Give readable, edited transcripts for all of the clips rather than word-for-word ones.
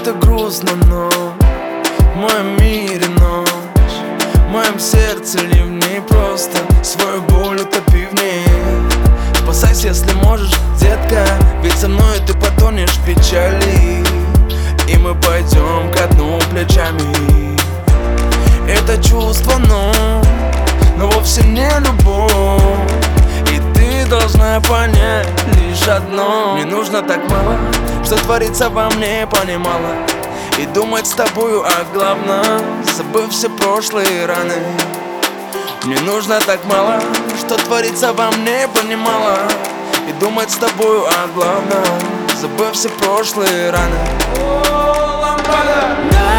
это грустно, но в моем мире ночь, в моем сердце ливней. Просто свою боль утопи в ней. Спасайся, если можешь, детка, ведь со мной ты потонешь в печали, и мы пойдем ко дну плечами. Это чувство, но вовсе не любовь. И ты должна понять лишь одно: мне нужно так мало, что творится во мне, понимала. И думать с тобою о главном, забыв все прошлые раны. Мне нужно так мало, что творится во мне, понимала. И думать с тобою о главном, забыв все прошлые раны. О, лампада!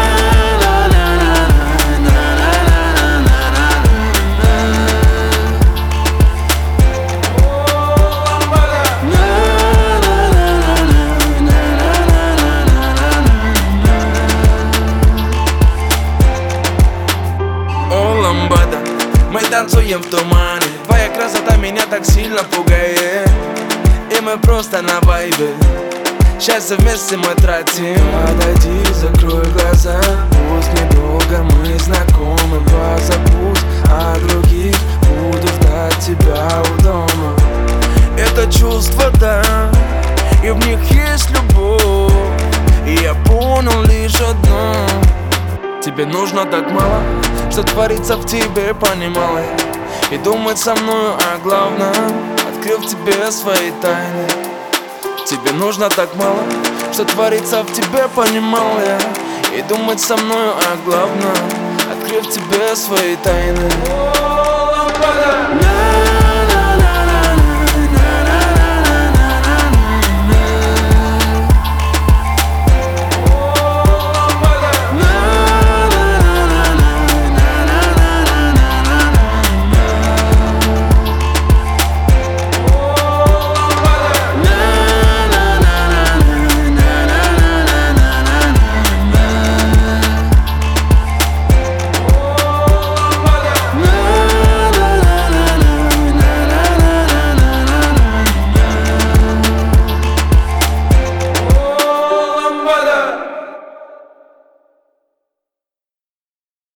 Мы танцуем в тумане, твоя красота меня так сильно пугает, и мы просто на вайбе, счастье вместе мы тратим. Подойди, закрой глаза, пусть недолго мы знакомы. Позабудь о других, буду ждать тебя у дома. Это чувство, да, и в них есть любовь. И я понял лишь одно: тебе нужно так мало, что творится в тебе, понимала я. И думать со мною о главном, открыв тебе свои тайны. Тебе нужно так мало, что творится в тебе, понимал я. И думать со мною о главном, открыв тебе свои тайны. О, лампада!